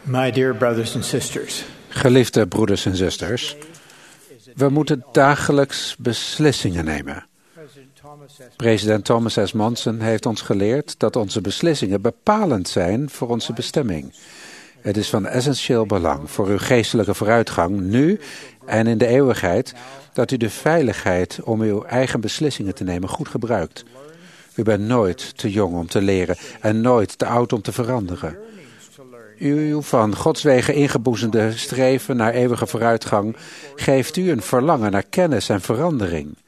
My dear brothers and sisters, Geliefde broeders en zusters, we moeten dagelijks beslissingen nemen. President Thomas S. Monson heeft ons geleerd dat onze beslissingen bepalend zijn voor onze bestemming. Het is van essentieel belang voor uw geestelijke vooruitgang nu en in de eeuwigheid dat u de veiligheid om uw eigen beslissingen te nemen goed gebruikt. U bent nooit te jong om te leren en nooit te oud om te veranderen. Uw van Gods wegen ingeboezemde streven naar eeuwige vooruitgang geeft u een verlangen naar kennis en verandering.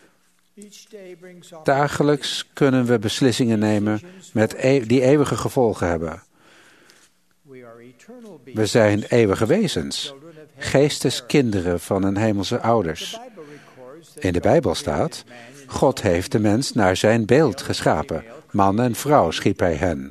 Dagelijks kunnen we beslissingen nemen die eeuwige gevolgen hebben. We zijn eeuwige wezens, geesteskinderen van hun hemelse ouders. In de Bijbel staat, God heeft de mens naar zijn beeld geschapen. Man en vrouw schiep hij hen.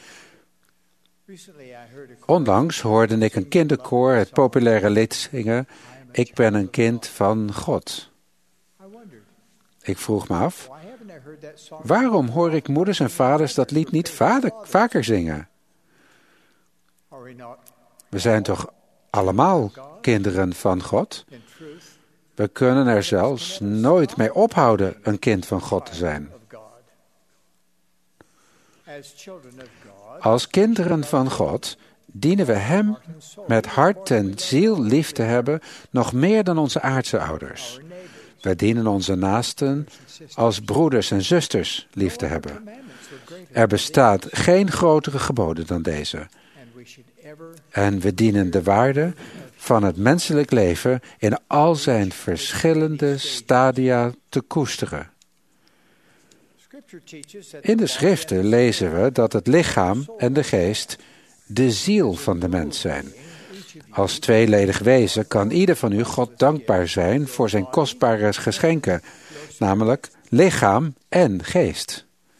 Onlangs hoorde ik een kinderkoor het populaire lied zingen, Ik ben een kind van God. Ik vroeg me af, waarom hoor ik moeders en vaders dat lied niet vaker zingen? We zijn toch allemaal kinderen van God? We kunnen er zelfs nooit mee ophouden een kind van God te zijn. Als kinderen van God dienen we Hem met hart en ziel lief te hebben, nog meer dan onze aardse ouders. We dienen onze naasten als broeders en zusters lief te hebben. Er bestaat geen grotere geboden dan deze. En we dienen de waarde van het menselijk leven in al zijn verschillende stadia te koesteren. In de schriften lezen we dat het lichaam en de geest de ziel van de mens zijn. Als tweeledig wezen kan ieder van u God dankbaar zijn voor zijn kostbare geschenken, namelijk lichaam en geest.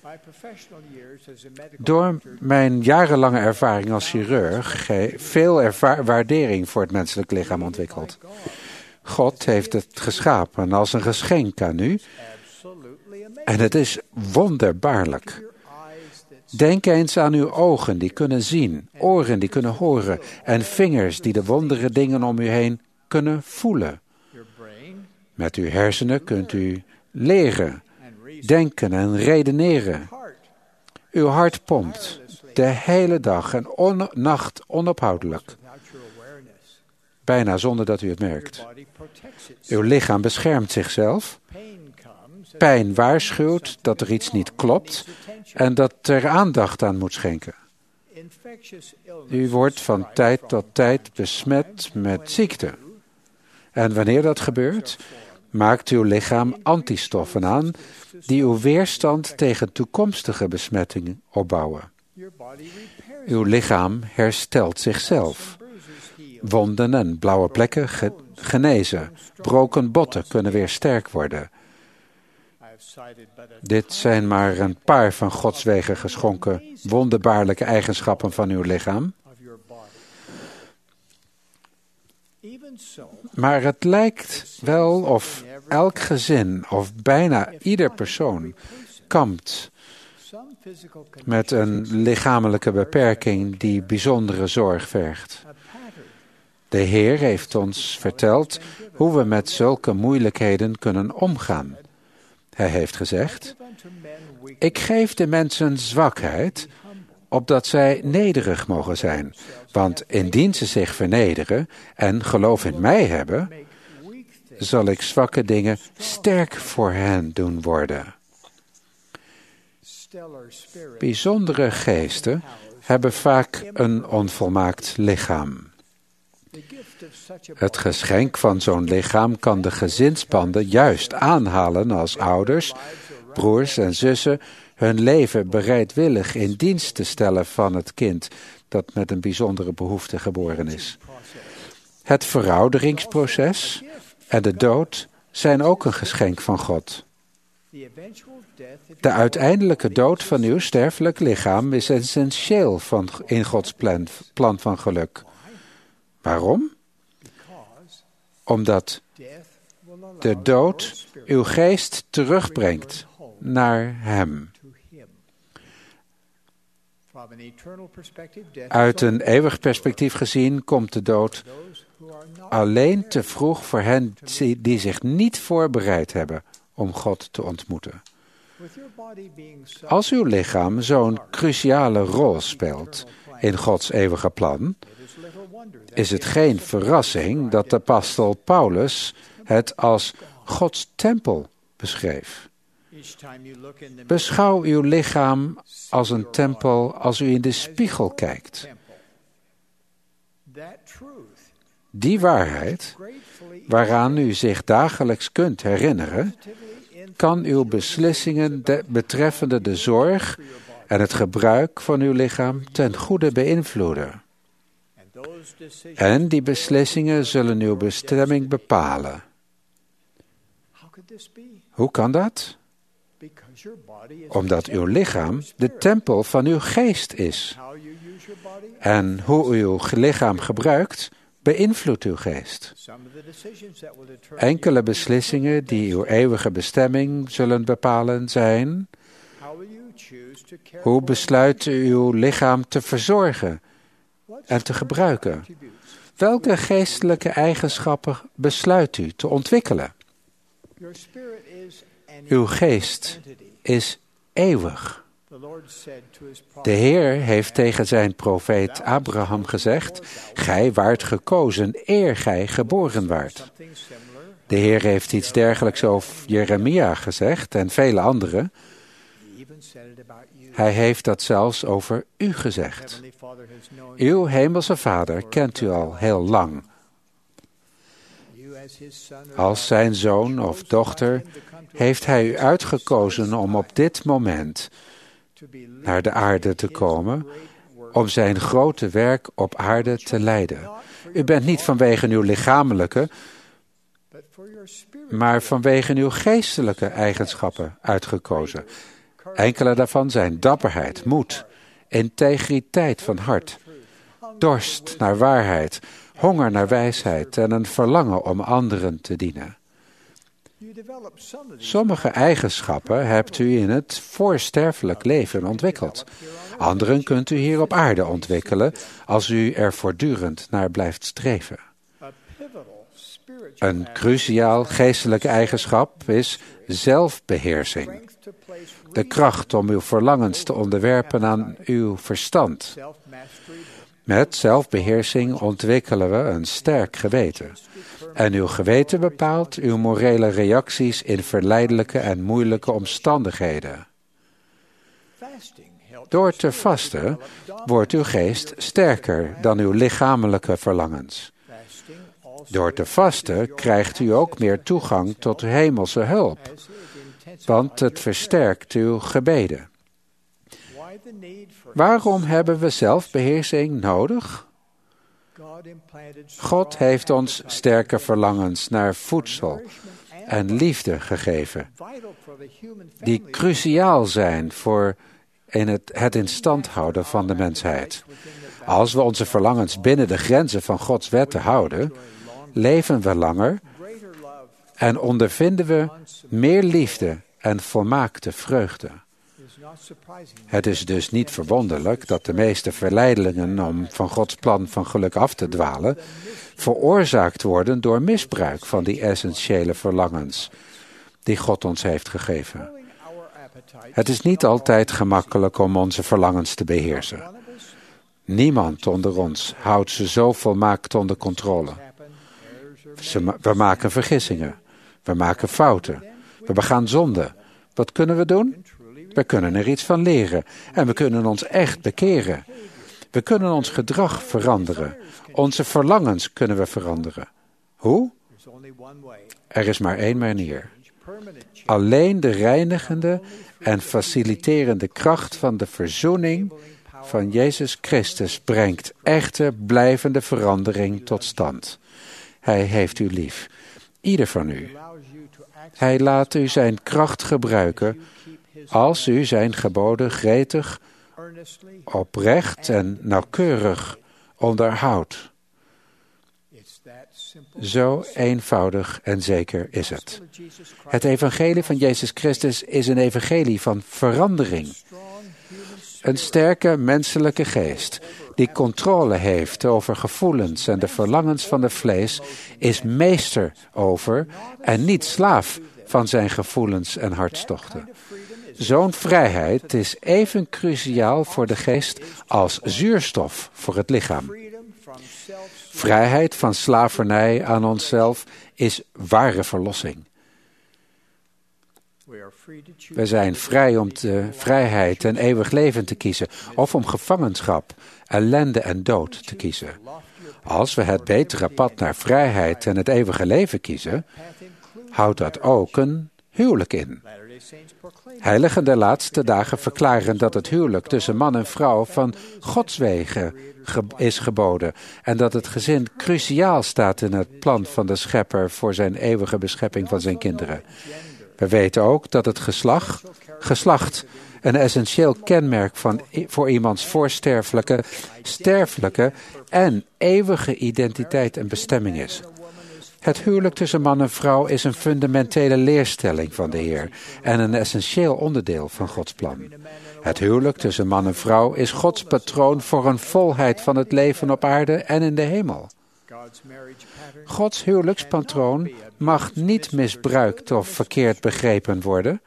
Door mijn jarenlange ervaring als chirurg veel waardering voor het menselijk lichaam ontwikkeld. God heeft het geschapen als een geschenk aan u en het is wonderbaarlijk. Denk eens aan uw ogen die kunnen zien, oren die kunnen horen en vingers die de wondere dingen om u heen kunnen voelen. Met uw hersenen kunt u leren, denken en redeneren. Uw hart pompt de hele dag en nacht onophoudelijk. Bijna zonder dat u het merkt. Uw lichaam beschermt zichzelf. Pijn waarschuwt dat er iets niet klopt en dat er aandacht aan moet schenken. U wordt van tijd tot tijd besmet met ziekte. En wanneer dat gebeurt, maakt uw lichaam antistoffen aan die uw weerstand tegen toekomstige besmettingen opbouwen. Uw lichaam herstelt zichzelf. Wonden en blauwe plekken genezen. Broken botten kunnen weer sterk worden. Dit zijn maar een paar van Gods wegen geschonken wonderbaarlijke eigenschappen van uw lichaam. Maar het lijkt wel of elk gezin of bijna ieder persoon kampt met een lichamelijke beperking die bijzondere zorg vergt. De Heer heeft ons verteld hoe we met zulke moeilijkheden kunnen omgaan. Hij heeft gezegd, ik geef de mensen zwakheid, opdat zij nederig mogen zijn. Want indien ze zich vernederen en geloof in mij hebben, zal ik zwakke dingen sterk voor hen doen worden. Bijzondere geesten hebben vaak een onvolmaakt lichaam. Het geschenk van zo'n lichaam kan de gezinsbanden juist aanhalen als ouders, broers en zussen hun leven bereidwillig in dienst te stellen van het kind dat met een bijzondere behoefte geboren is. Het verouderingsproces en de dood zijn ook een geschenk van God. De uiteindelijke dood van uw sterfelijk lichaam is essentieel in Gods plan van geluk. Waarom? Omdat de dood uw geest terugbrengt naar Hem. Uit een eeuwig perspectief gezien komt de dood alleen te vroeg voor hen die zich niet voorbereid hebben om God te ontmoeten. Als uw lichaam zo'n cruciale rol speelt in Gods eeuwige plan, is het geen verrassing dat de apostel Paulus het als Gods tempel beschreef. Beschouw uw lichaam als een tempel als u in de spiegel kijkt. Die waarheid, waaraan u zich dagelijks kunt herinneren, kan uw beslissingen betreffende de zorg en het gebruik van uw lichaam ten goede beïnvloeden. En die beslissingen zullen uw bestemming bepalen. Hoe kan dat? Omdat uw lichaam de tempel van uw geest is. En hoe u uw lichaam gebruikt, beïnvloedt uw geest. Enkele beslissingen die uw eeuwige bestemming zullen bepalen zijn: hoe besluit u uw lichaam te verzorgen en te gebruiken? Welke geestelijke eigenschappen besluit u te ontwikkelen? Uw geest is eeuwig. De Heer heeft tegen zijn profeet Abraham gezegd: gij waart gekozen eer gij geboren waart. De Heer heeft iets dergelijks over Jeremia gezegd en vele anderen. Hij heeft dat zelfs over u gezegd. Uw hemelse Vader kent u al heel lang. Als zijn zoon of dochter heeft hij u uitgekozen om op dit moment naar de aarde te komen, om zijn grote werk op aarde te leiden. U bent niet vanwege uw lichamelijke, maar vanwege uw geestelijke eigenschappen uitgekozen. Enkele daarvan zijn dapperheid, moed, integriteit van hart, dorst naar waarheid, honger naar wijsheid en een verlangen om anderen te dienen. Sommige eigenschappen hebt u in het voorsterfelijk leven ontwikkeld. Anderen kunt u hier op aarde ontwikkelen als u er voortdurend naar blijft streven. Een cruciaal geestelijke eigenschap is zelfbeheersing. De kracht om uw verlangens te onderwerpen aan uw verstand. Met zelfbeheersing ontwikkelen we een sterk geweten. En uw geweten bepaalt uw morele reacties in verleidelijke en moeilijke omstandigheden. Door te vasten wordt uw geest sterker dan uw lichamelijke verlangens. Door te vasten krijgt u ook meer toegang tot uw hemelse hulp, want het versterkt uw gebeden. Waarom hebben we zelfbeheersing nodig? God heeft ons sterke verlangens naar voedsel en liefde gegeven, die cruciaal zijn voor het in stand houden van de mensheid. Als we onze verlangens binnen de grenzen van Gods wetten houden, leven we langer en ondervinden we meer liefde en volmaakte vreugde. Het is dus niet verwonderlijk dat de meeste verleidingen om van Gods plan van geluk af te dwalen, veroorzaakt worden door misbruik van die essentiële verlangens die God ons heeft gegeven. Het is niet altijd gemakkelijk om onze verlangens te beheersen. Niemand onder ons houdt ze zo volmaakt onder controle. We maken vergissingen. We maken fouten. We begaan zonde. Wat kunnen we doen? We kunnen er iets van leren. En we kunnen ons echt bekeren. We kunnen ons gedrag veranderen. Onze verlangens kunnen we veranderen. Hoe? Er is maar één manier. Alleen de reinigende en faciliterende kracht van de verzoening van Jezus Christus brengt echte, blijvende verandering tot stand. Hij heeft u lief, ieder van u. Hij laat u zijn kracht gebruiken als u zijn geboden gretig, oprecht en nauwkeurig onderhoudt. Zo eenvoudig en zeker is het. Het evangelie van Jezus Christus is een evangelie van verandering. Een sterke menselijke geest die controle heeft over gevoelens en de verlangens van het vlees is meester over en niet slaaf van zijn gevoelens en hartstochten. Zo'n vrijheid is even cruciaal voor de geest als zuurstof voor het lichaam. Vrijheid van slavernij aan onszelf is ware verlossing. We zijn vrij om de vrijheid en eeuwig leven te kiezen of om gevangenschap, ellende en dood te kiezen. Als we het betere pad naar vrijheid en het eeuwige leven kiezen, houdt dat ook een huwelijk in. Heiligen der laatste dagen verklaren dat het huwelijk tussen man en vrouw van Gods wegen is geboden en dat het gezin cruciaal staat in het plan van de Schepper voor zijn eeuwige beschepping van zijn kinderen. We weten ook dat het geslacht een essentieel kenmerk voor iemands voorsterfelijke, sterfelijke en eeuwige identiteit en bestemming is. Het huwelijk tussen man en vrouw is een fundamentele leerstelling van de Heer en een essentieel onderdeel van Gods plan. Het huwelijk tussen man en vrouw is Gods patroon voor een volheid van het leven op aarde en in de hemel. Gods huwelijkspatroon mag niet misbruikt of verkeerd begrepen worden.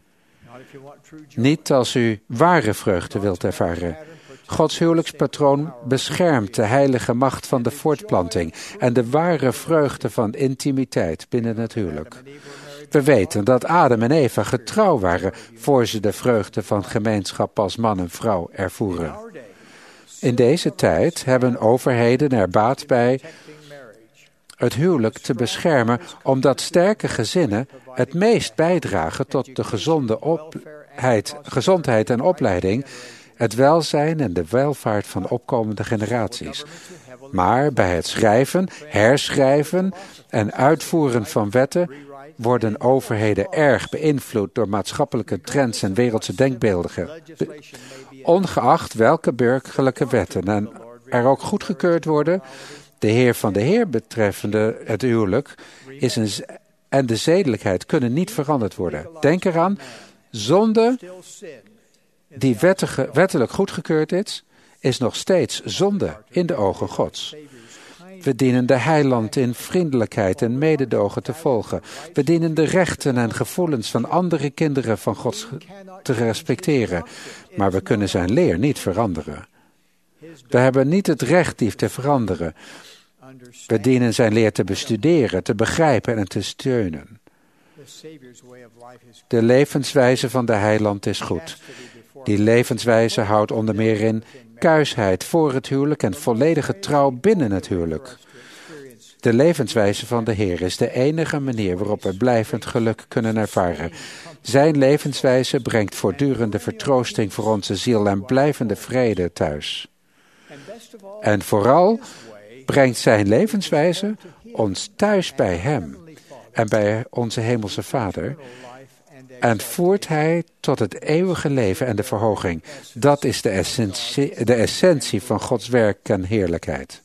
Niet als u ware vreugde wilt ervaren. Gods huwelijkspatroon beschermt de heilige macht van de voortplanting en de ware vreugde van intimiteit binnen het huwelijk. We weten dat Adam en Eva getrouw waren voor ze de vreugde van gemeenschap als man en vrouw ervoeren. In deze tijd hebben overheden er baat bij het huwelijk te beschermen, omdat sterke gezinnen het meest bijdragen tot de gezondheid en opleiding, het welzijn en de welvaart van opkomende generaties. Maar bij het schrijven, herschrijven en uitvoeren van wetten worden overheden erg beïnvloed door maatschappelijke trends en wereldse denkbeelden. Ongeacht welke burgerlijke wetten er ook goedgekeurd worden, de Heer van de Heer betreffende het huwelijk en de zedelijkheid kunnen niet veranderd worden. Denk eraan, zonde die wettelijk goedgekeurd is nog steeds zonde in de ogen Gods. We dienen de heiland in vriendelijkheid en mededogen te volgen. We dienen de rechten en gevoelens van andere kinderen van God te respecteren. Maar we kunnen zijn leer niet veranderen. We hebben niet het recht die te veranderen. We dienen zijn leer te bestuderen, te begrijpen en te steunen. De levenswijze van de heiland is goed. Die levenswijze houdt onder meer in kuisheid voor het huwelijk en volledige trouw binnen het huwelijk. De levenswijze van de Heer is de enige manier waarop we blijvend geluk kunnen ervaren. Zijn levenswijze brengt voortdurende vertroosting voor onze ziel en blijvende vrede thuis. En vooral brengt zijn levenswijze ons thuis bij Hem en bij onze Hemelse Vader en voert Hij tot het eeuwige leven en de verhoging. Dat is de essentie van Gods werk en heerlijkheid.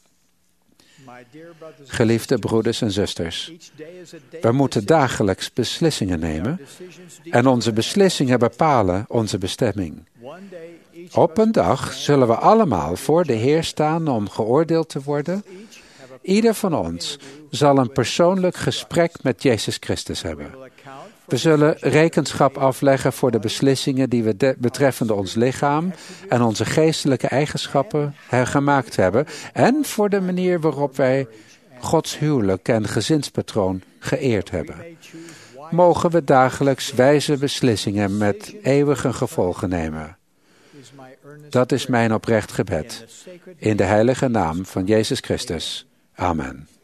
Geliefde broeders en zusters, we moeten dagelijks beslissingen nemen en onze beslissingen bepalen onze bestemming. Op een dag zullen we allemaal voor de Heer staan om geoordeeld te worden. Ieder van ons zal een persoonlijk gesprek met Jezus Christus hebben. We zullen rekenschap afleggen voor de beslissingen die we betreffende ons lichaam en onze geestelijke eigenschappen gemaakt hebben en voor de manier waarop wij Gods huwelijk en gezinspatroon geëerd hebben. Mogen we dagelijks wijze beslissingen met eeuwige gevolgen nemen. Dat is mijn oprecht gebed. In de heilige naam van Jezus Christus. Amen.